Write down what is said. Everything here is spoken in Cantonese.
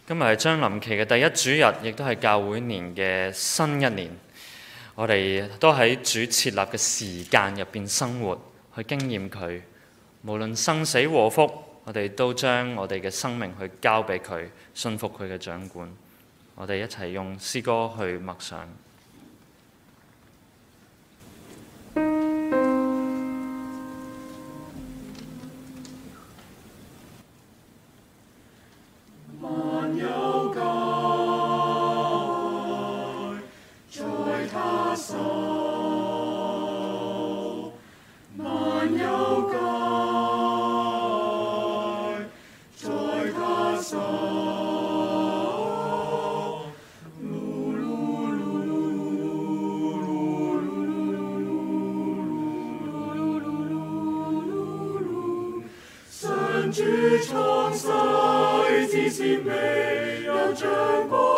今日係將臨期嘅第一主日，亦都係教會年嘅新一年。我哋都喺主設立嘅時間入邊生活，去經驗佢。無論生死禍福，我哋都將我哋嘅生命去交俾佢，信服佢嘅掌管。我哋一齊用詩歌去默想。 主創世之前未有像過。